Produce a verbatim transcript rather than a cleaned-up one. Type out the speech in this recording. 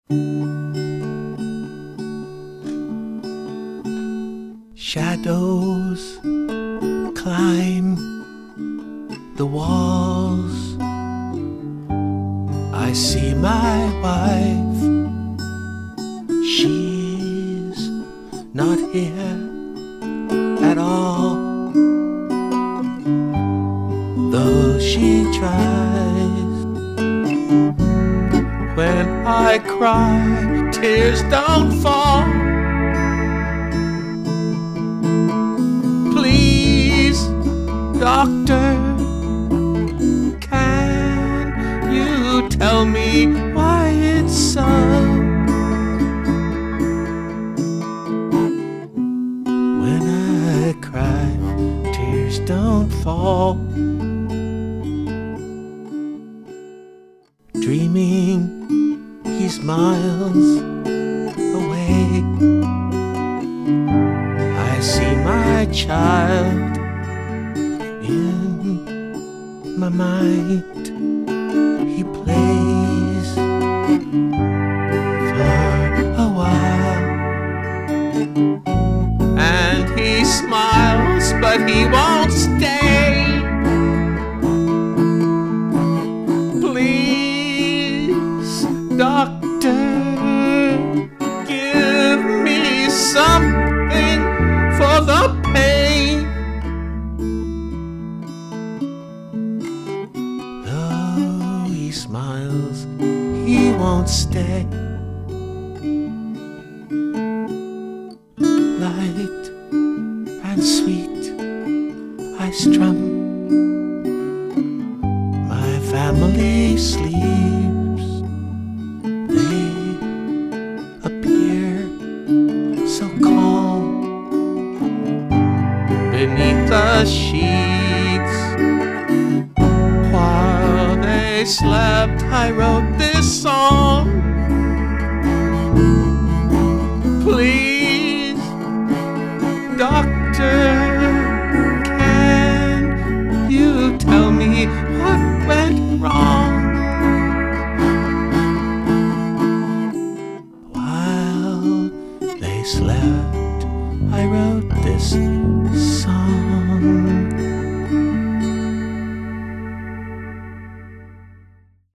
Shadows climb the walls. I see my wife. She's not here at all, though she tries. When I cry, tears don't fall. Please, doctor, can you tell me why it's so? When I cry, tears don't fall. Dreaming he's miles away, I see my child in my mind. He plays for a while, and he smiles, but he won't stay. Please, doctor, give me something for the pain. Though he smiles, he won't stay. Light and sweet, I strum. My family sleeps. They appear so calm beneath the sheets. While they slept, I wrote this song. Please, doctor, can you tell me what went wrong? While they slept, I wrote this song.